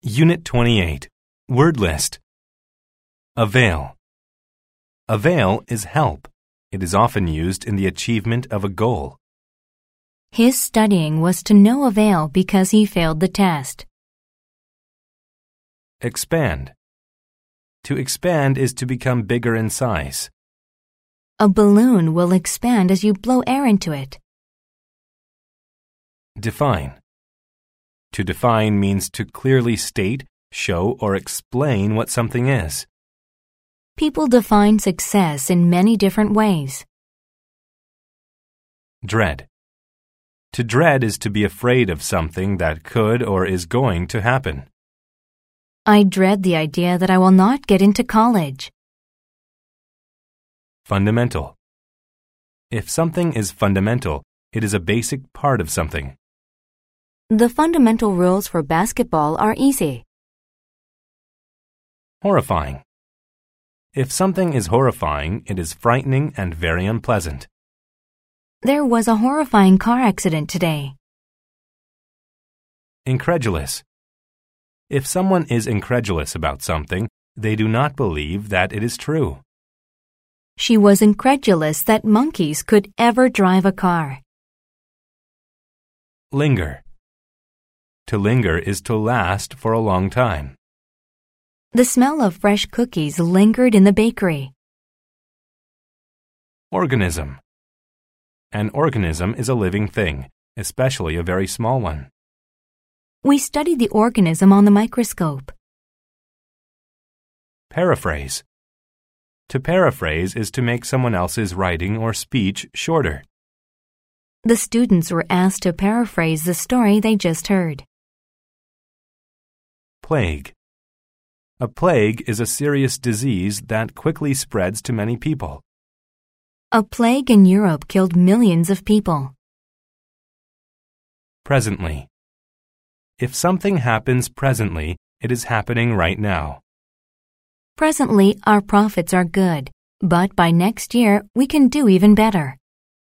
Unit 28. Word list. Avail. Avail is help. It is often used in the achievement of a goal. His studying was to no avail because he failed the test. Expand. To expand is to become bigger in size. A balloon will expand as you blow air into it. Define. To define means to clearly state, show, or explain what something is. People define success in many different ways. Dread. To dread is to be afraid of something that could or is going to happen. I dread the idea that I will not get into college. Fundamental. If something is fundamental, it is a basic part of something. The fundamental rules for basketball are easy. Horrifying. If something is horrifying, it is frightening and very unpleasant. There was a horrifying car accident today. Incredulous. If someone is incredulous about something, they do not believe that it is true. She was incredulous that monkeys could ever drive a car. Linger. To linger is to last for a long time. The smell of fresh cookies lingered in the bakery. Organism. An organism is a living thing, especially a very small one. We studied the organism on the microscope. Paraphrase. To paraphrase is to make someone else's writing or speech shorter. The students were asked to paraphrase the story they just heard. Plague. A plague is a serious disease that quickly spreads to many people. A plague in Europe killed millions of people. Presently. If something happens presently, it is happening right now. Presently, our profits are good, but by next year, we can do even better.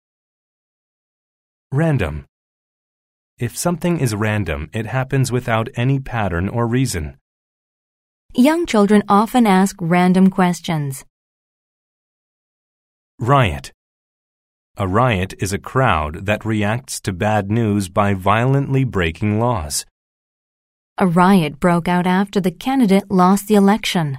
Random. If something is random, it happens without any pattern or reason. Young children often ask random questions. Riot. A riot is a crowd that reacts to bad news by violently breaking laws. A riot broke out after the candidate lost the election.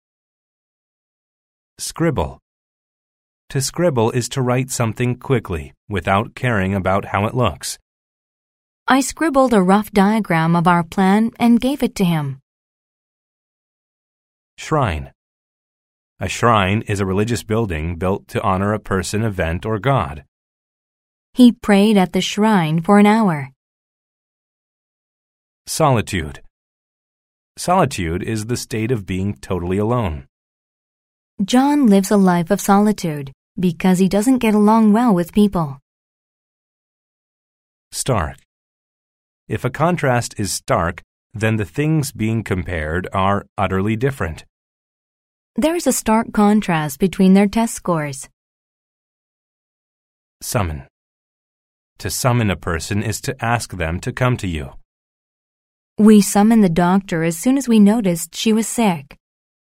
Scribble. To scribble is to write something quickly, without caring about how it looks. I scribbled a rough diagram of our plan and gave it to him. Shrine. A shrine is a religious building built to honor a person, event, or god. He prayed at the shrine for an hour. Solitude. Solitude is the state of being totally alone. John lives a life of solitude because he doesn't get along well with people. Stark. If a contrast is stark, then the things being compared are utterly different. There's a stark contrast between their test scores. Summon. To summon a person is to ask them to come to you. We summoned the doctor as soon as we noticed she was sick.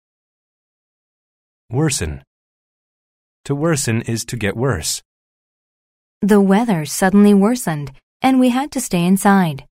Worsen. To worsen is to get worse. The weather suddenly worsened, and we had to stay inside.